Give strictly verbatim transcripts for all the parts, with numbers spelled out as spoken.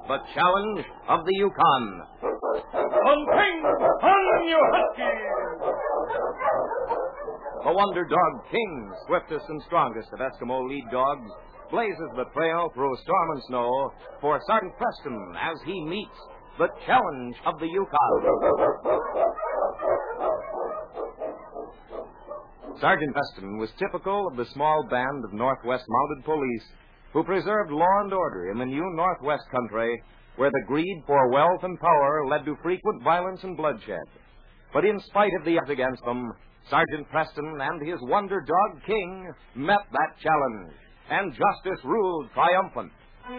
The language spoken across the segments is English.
the challenge of the Yukon. On King, on you huskies! The Wonder Dog King, swiftest and strongest of Eskimo lead dogs, blazes the trail through storm and snow for Sergeant Preston as he meets the challenge of the Yukon. Sergeant Preston was typical of the small band of Northwest Mounted Police who preserved law and order in the new Northwest country where the greed for wealth and power led to frequent violence and bloodshed. But in spite of the odds against them, Sergeant Preston and his Wonder Dog King met that challenge, and justice ruled triumphant.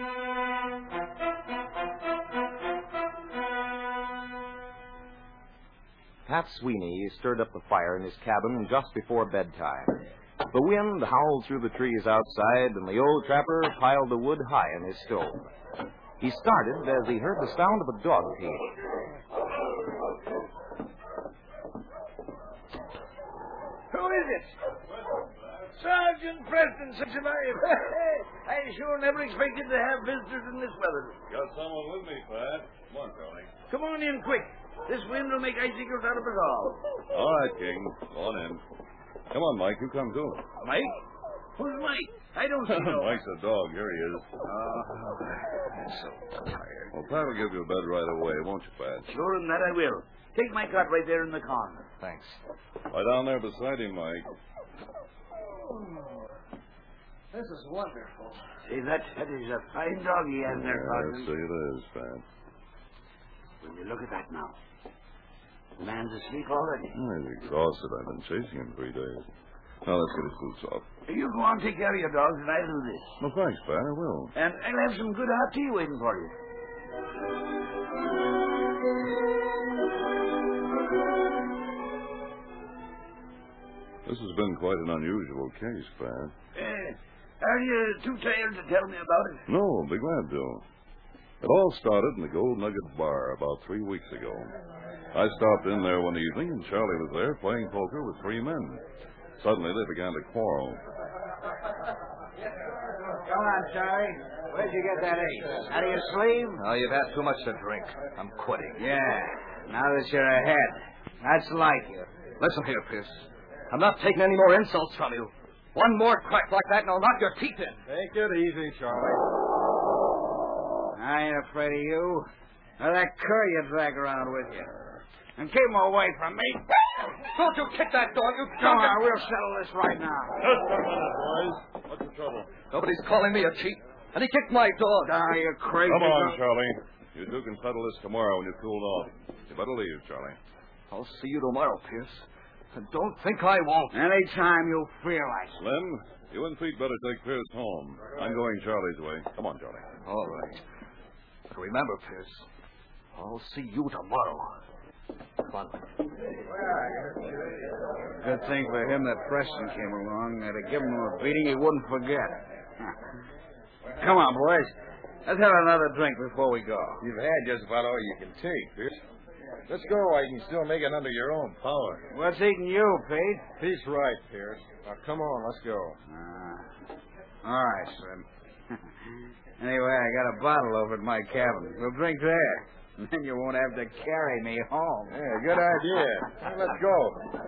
Pat Sweeney stirred up the fire in his cabin just before bedtime. The wind howled through the trees outside, and the old trapper piled the wood high in his stove. He started as he heard the sound of a dog teeth. Who is it? Sergeant Preston, such a life. I sure never expected to have visitors in this weather. Got someone with me, Pat. Come on, Tony. Come on in quick. This wind will make icicles out of us all. All right, King. Go on in. Come on, Mike. You come too. Mike? Who's Mike? I don't see no. Mike's a dog. Here he is. Oh, I'm so tired. Well, Pat will give you a bed right away, won't you, Pat? Sure, and that I will. Take my cot right there in the corner. Thanks. Lie down there beside him, Mike. This is wonderful. See, that, that is a fine dog he has there, Yeah, Sergeant. I see it is, Pat. Will you look at that now? The man's asleep already. Oh, he's exhausted. I've been chasing him three days. Now, let's get his boots off. You go on, take care of your dogs, and I'll do this. Well, thanks, Pat. I will. And I'll have some good hot tea waiting for you. This has been quite an unusual case, Pat. Uh, are you too tired to tell me about it? No, I'll be glad to. It all started in the Gold Nugget Bar about three weeks ago. I stopped in there one evening, and Charlie was there playing poker with three men. Suddenly, they began to quarrel. Come on, Charlie. Where'd you get that ace? Out of your sleeve? Oh, you've had too much to drink. I'm quitting. Yeah. Now that you're ahead. That's like you. Listen here, Pierce. I'm not taking any more insults from you. One more crack like that, and I'll knock your teeth in. Take it easy, Charlie. I ain't afraid of you. Or that cur you drag around with you. And keep him away from me. Don't you kick that dog, you Come drunken... on, we'll settle this right now. Just a minute, boys. What's the trouble? Nobody's calling me a cheat. And he kicked my dog. Ah, you crazy. Come on, Charlie. You two can settle this tomorrow when you've cooled off. You better leave, Charlie. I'll see you tomorrow, Pierce. And don't think I won't. Anytime you feel like it. Slim, you and Pete better take Pierce home. I'm going Charlie's way. Come on, Charlie. All right. But remember, Pierce, I'll see you tomorrow. Come on. Good thing for him that Preston came along. I'd have given him a beating he wouldn't forget. Come on, boys. Let's have another drink before we go. You've had just about all you can take, Pierce. Let's go while you can still make it under your own power. What's eating you, Pete? Pete's right, Pierce. Now, come on, let's go. Uh, all right, Slim. Anyway, I got a bottle over at my cabin. We'll drink there. And then you won't have to carry me home. Yeah, good idea. Let's go.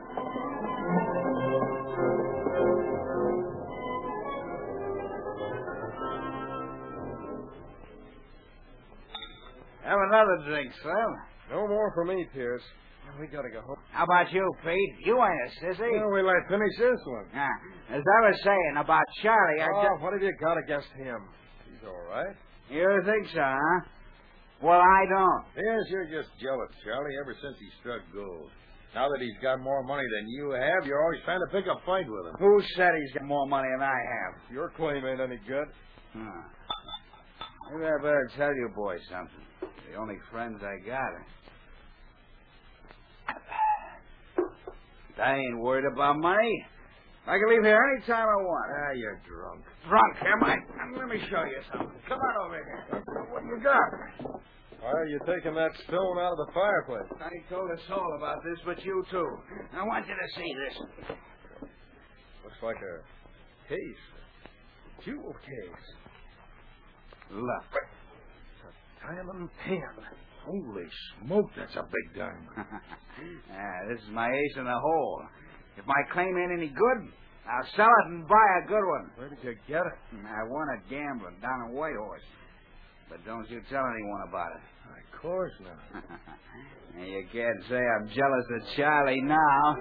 Have another drink, Slim. No more for me, Pierce. We gotta go home. How about you, Pete? You ain't a sissy. Well, we let finish this one. Ah, as I was saying about Charlie, I Oh, just... what have you got against him? He's all right. You think so, huh? Well, I don't. Yes, you're just jealous, Charlie, ever since he struck gold. Now that he's got more money than you have, you're always trying to pick a fight with him. Who said he's got more money than I have? Your claim ain't any good. Huh. Maybe I better tell you boys something. The only friends I got are... I ain't worried about money. I can leave here any time I want. Ah, you're drunk. Drunk, am I? Let me show you something. Come on over here. What you got? Why are you taking that stone out of the fireplace? I told us all about this, but you too. I want you to see this. Looks like a case. A jewel case. Look. Diamond pin. Holy smoke, that's a big diamond. Ah, this is my ace in the hole. If my claim ain't any good, I'll sell it and buy a good one. Where did you get it? I won it gambling down in Whitehorse. But don't you tell anyone about it. Of course not. And you can't say I'm jealous of Charlie now.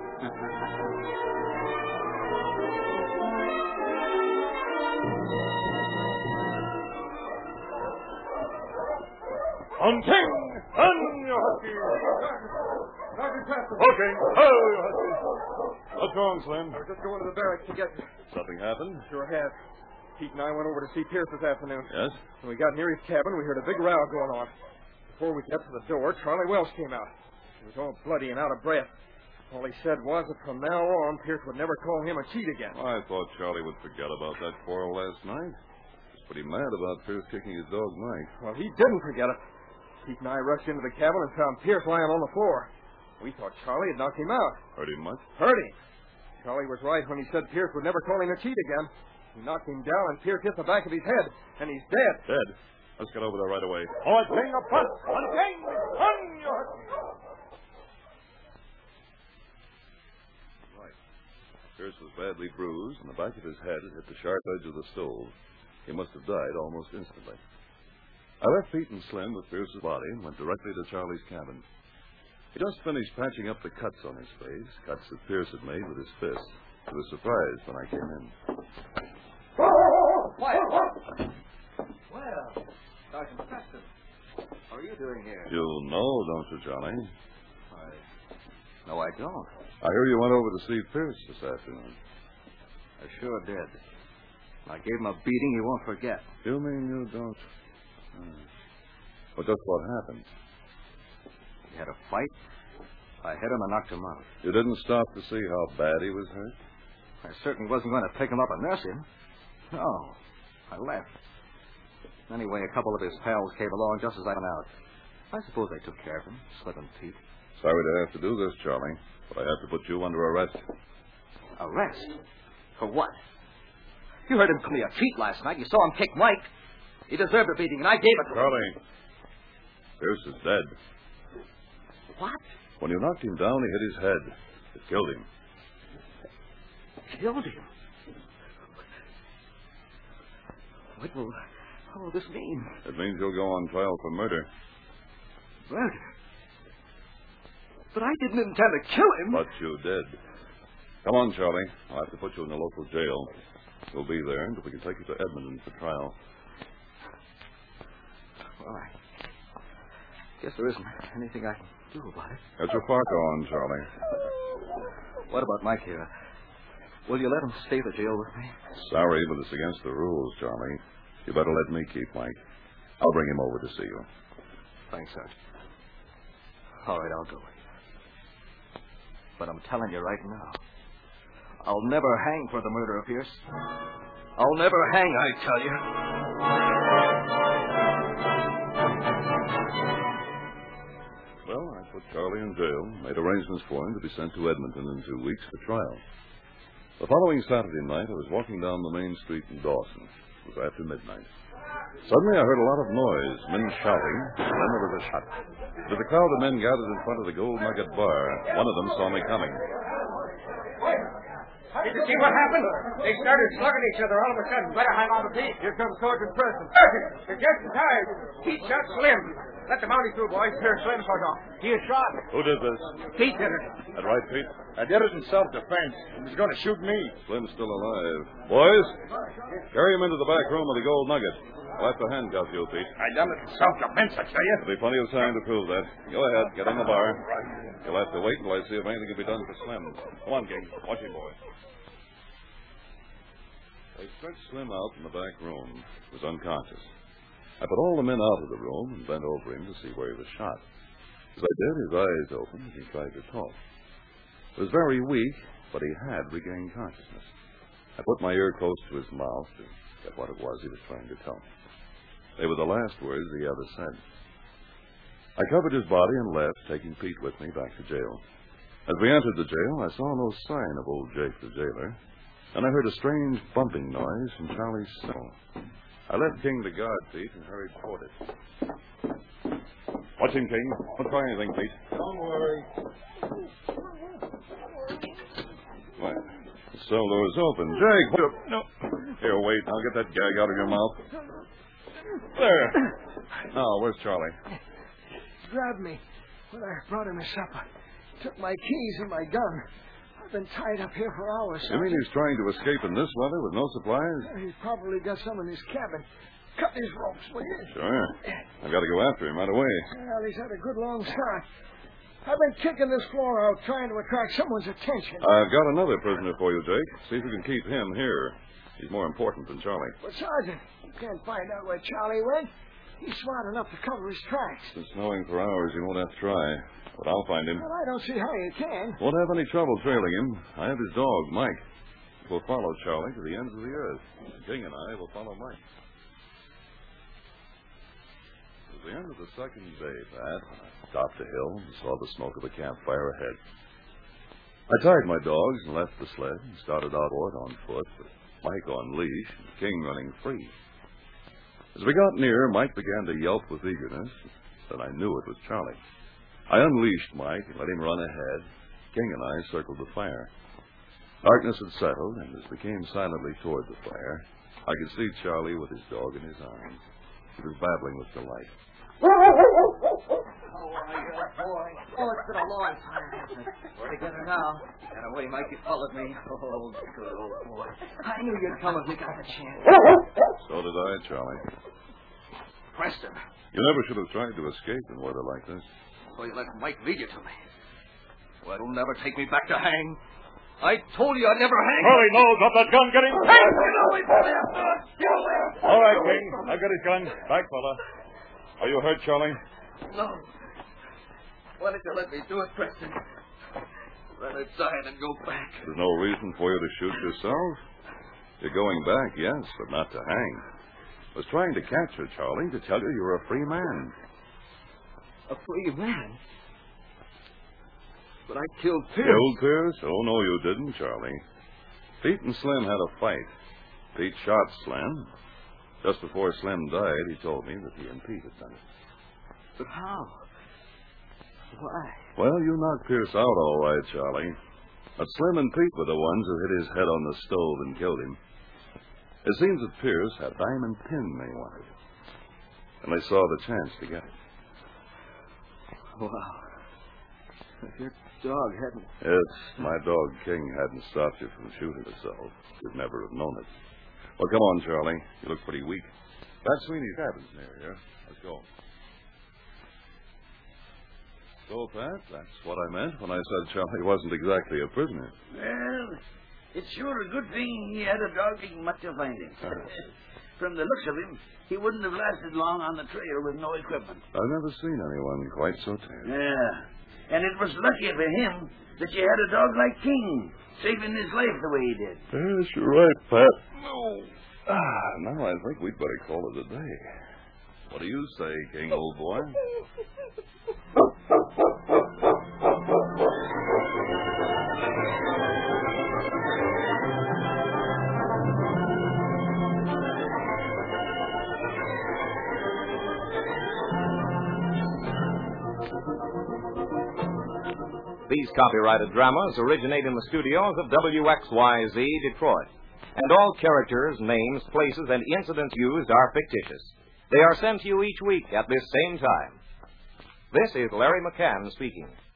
On King! On your huskies! Sergeant Preston! Okay. Ho, you huskies! What's wrong, Slim? I was just going to the barracks to get you. Something happened? Sure has. Pete and I went over to see Pierce this afternoon. Yes? When we got near his cabin, we heard a big row going on. Before we got to the door, Charlie Welsh came out. He was all bloody and out of breath. All he said was that from now on, Pierce would never call him a cheat again. I thought Charlie would forget about that quarrel last night. He's pretty mad about Pierce kicking his dog Mike. Well, he didn't forget it. Pete and I rushed into the cabin and found Pierce lying on the floor. We thought Charlie had knocked him out. Hurt him much? Hurt him. Charlie was right when he said Pierce would never call him a cheat again. He knocked him down, and Pierce hit the back of his head, and he's dead. Dead? Let's get over there right away. On King up front! On King! On your huskies! Right. Pierce was badly bruised, and the back of his head had hit the sharp edge of the stove. He must have died almost instantly. I left Pete and Slim with Pierce's body and went directly to Charlie's cabin. He just finished patching up the cuts on his face, cuts that Pierce had made with his fist. He was surprised when I came in. Quiet. Well, Sergeant Preston, what are you doing here? You know, don't you, Johnny? I... No, I don't. I hear you went over to see Pierce this afternoon. I sure did. I gave him a beating he won't forget. You mean you don't? Hmm. Well, just what happened? He had a fight. I hit him and knocked him out. You didn't stop to see how bad he was hurt? I certainly wasn't going to pick him up and nurse him. No, I left. Anyway, a couple of his pals came along just as I went out. I suppose they took care of him, Slim and Pete. Sorry to have to do this, Charlie, but I have to put you under arrest. Arrest? For what? You heard him call me a cheat last night. You saw him kick Mike. He deserved a beating, and I gave it to him. Charlie, Pierce is dead. What? When you knocked him down, he hit his head. It killed him. Killed him? What will, what will this mean? It means you'll go on trial for murder. Murder? But I didn't intend to kill him. But you did. Come on, Charlie. I'll have to put you in the local jail. We'll be there until we can take you to Edmonton for trial. Well, I guess there isn't anything I can do about it. Get your parka on, Charlie. What about Mike here? Will you let him stay at the jail with me? Sorry, but it's against the rules, Charlie. You better let me keep Mike. I'll bring him over to see you. Thanks, Sergeant. All right, I'll do it. But I'm telling you right now, I'll never hang for the murder of Pierce. I'll never hang, I tell you. Well, I put Charlie in jail, made arrangements for him to be sent to Edmonton in two weeks for trial. The following Saturday night, I was walking down the main street in Dawson. It was after midnight. Suddenly, I heard a lot of noise, men shouting, and then there was a shot. There was a crowd of men gathered in front of the Gold Nugget Bar. One of them saw me coming. Did you see what happened? They started slugging each other all of a sudden. Better hang on to Pete. Here comes Sergeant Preston. Sergeant, they're just in time. Pete shot Slim. Let the mountie through, boys. Here's Slim's hurt off. He is shot. Who did this? Pete did it. That right, Pete? I did it in self-defense. He was going to shoot me. Slim's still alive. Boys, carry him into the back room of the Gold Nugget. I'll have to handcuff you, Pete. I done it in self-defense, I tell you. There'll be plenty of time to prove that. Go ahead, get in the bar. You'll have to wait until I see if anything can be done for Slim. Come on, King. Watch him, boys. They stretched Slim out in the back room. He was unconscious. I put all the men out of the room and bent over him to see where he was shot. As I did, his eyes opened and he tried to talk. He was very weak, but he had regained consciousness. I put my ear close to his mouth to get what it was he was trying to tell me. They were the last words he ever said. I covered his body and left, taking Pete with me back to jail. As we entered the jail, I saw no sign of old Jake the jailer, and I heard a strange bumping noise from Charlie's cell. I left King the guard seat and hurried toward it. Watch him, King. Don't try anything, Pete. Don't worry. What? The cell door's open. Jake, wait up. No. Here, wait. I'll get that gag out of your mouth. There. Now, where's Charlie? Grabbed me when I brought him his supper. Took my keys and my gun. I've been tied up here for hours. You mean he's trying to escape in this weather with no supplies? He's probably got some in his cabin. Cut his ropes, will you? Sure. I've got to go after him right away. Well, he's had a good long start. I've been kicking this floor out, trying to attract someone's attention. I've got another prisoner for you, Jake. See if you can keep him here. He's more important than Charlie. But, Sergeant, you can't find out where Charlie went. He's smart enough to cover his tracks. Been snowing for hours. You won't have to try. But I'll find him. Well, I don't see how you can. Won't have any trouble trailing him. I have his dog, Mike. We'll follow Charlie to the ends of the earth. King and I will follow Mike. At the end of the second day, Pat, I topped a hill and saw the smoke of a campfire ahead. I tied my dogs and left the sled and started outward on foot, with Mike on leash and King running free. As we got near, Mike began to yelp with eagerness. Then I knew it was Charlie. I unleashed Mike and let him run ahead. King and I circled the fire. Darkness had settled, and as we came silently toward the fire, I could see Charlie with his dog in his arms. He was babbling with delight. Oh, my God, boy. Oh, it's been a long time. We're together now. Got away, Mike. You followed me. Oh, good old boy. I knew you'd come if we got the chance. So did I, Charlie. Preston. You never should have tried to escape in weather like this. Well, you let Mike lead you to me. Well, it'll never take me back to hang. I told you I'd never hang. Charlie, no, drop that gun. Get him. Hey, get away from there. Get away. All right, King. I've got his gun. Back, fella. Are you hurt, Charlie? No. Why did you let me do it, Preston? Rather die than go back. There's no reason for you to shoot yourself. You're going back, yes, but not to hang. I was trying to catch you, Charlie, to tell you you were a free man. A free man? But I killed Pierce. Killed Pierce? Oh, no, you didn't, Charlie. Pete and Slim had a fight. Pete shot Slim. Just before Slim died, he told me that he and Pete had done it. But how? Why? Well, you knocked Pierce out all right, Charlie. But Slim and Pete were the ones who hit his head on the stove and killed him. It seems that Pierce had a diamond pin they wanted. And they saw the chance to get it. Wow. If your dog hadn't... Yes, my dog King hadn't stopped you from shooting yourself, you'd never have known it. Well, come on, Charlie. You look pretty weak. Pat Sweeney's cabin's near here. Let's go. So, Pat, that's what I meant when I said Charlie wasn't exactly a prisoner. Well, it's sure a good thing he had a dog he can much to find him. From the looks of him, he wouldn't have lasted long on the trail with no equipment. I've never seen anyone quite so tame. Yeah. And it was lucky for him that you had a dog like King, saving his life the way he did. Yes, you're right, Pat. No. Ah, now I think we'd better call it a day. What do you say, King, old boy? These copyrighted dramas originate in the studios of W X Y Z, Detroit. And all characters, names, places, and incidents used are fictitious. They are sent to you each week at this same time. This is Larry McCann speaking.